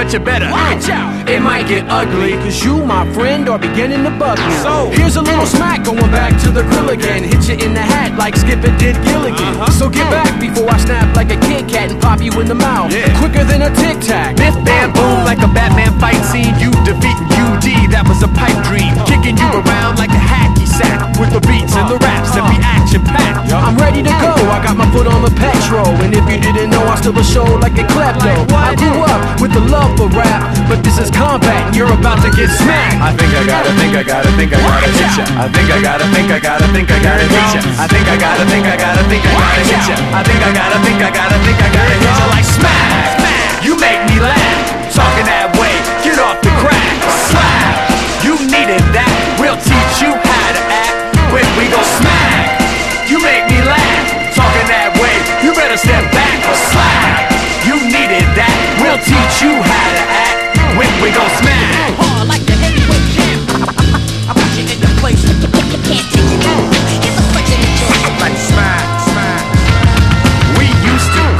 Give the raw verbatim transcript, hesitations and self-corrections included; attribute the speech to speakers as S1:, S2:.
S1: but you better watch out.
S2: It might get ugly, cause you, my friend, are beginning to bug me. So here's a little smack, going back to the grill again. Hit you in the hat like Skipper did Gilligan.
S1: Uh-huh.
S2: So get back before I snap like a Kit Kat and pop you in the mouth.
S1: Yeah.
S2: Quicker than a Tic Tac.
S1: Biff, bam, boom, like a Batman fight scene. You defeating U D, that was a pipe dream. Kicking you around like a hacky sack, with the beats and the raps that be action-packed.
S2: I'm ready to go, I got my foot on the petrol. And if you didn't know, I still a show like a klepto. I grew up with the love for rap, but this is combat and you're about to get smacked.
S1: I think I gotta, think I gotta, think I gotta hit ya. I think I gotta, think I gotta, think I gotta hit ya. I think I gotta, think I gotta, think I gotta hit ya. I think I gotta, think I gotta, think I gotta hit ya. Like smack, you make me laugh. Talking that way, get off the crack. Slap, you needed that. We'll teach you how to act when we go smack. You make me laugh. Talking that way, you better step back or slap. You needed that. We'll teach you how to act when we go smack.